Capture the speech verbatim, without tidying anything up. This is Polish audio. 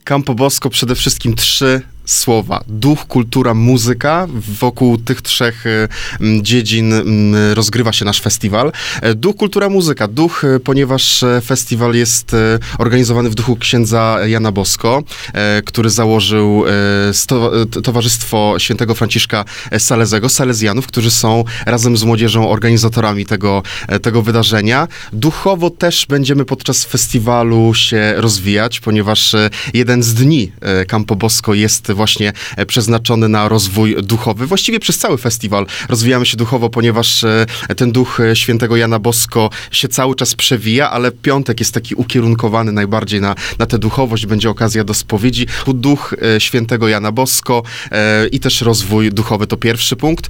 Campo Bosco przede wszystkim trzy słowa. Duch, kultura, muzyka. Wokół tych trzech y, m, dziedzin m, rozgrywa się nasz festiwal. E, Duch, kultura, muzyka. Duch, y, ponieważ e, festiwal jest y, organizowany w duchu księdza Jana Bosko, e, który założył e, sto, t- Towarzystwo Świętego Franciszka Salezego, Salezjanów, którzy są razem z młodzieżą organizatorami tego, e, tego wydarzenia. Duchowo też będziemy podczas festiwalu się rozwijać, ponieważ e, jeden z dni e, Campo Bosco jest właśnie e, przeznaczony na rozwój duchowy. Właściwie przez cały festiwal rozwijamy się duchowo, ponieważ e, ten duch e, świętego Jana Bosko się cały czas przewija, ale piątek jest taki ukierunkowany najbardziej na, na tę duchowość. Będzie okazja do spowiedzi. Duch e, świętego Jana Bosko e, i też rozwój duchowy to pierwszy punkt.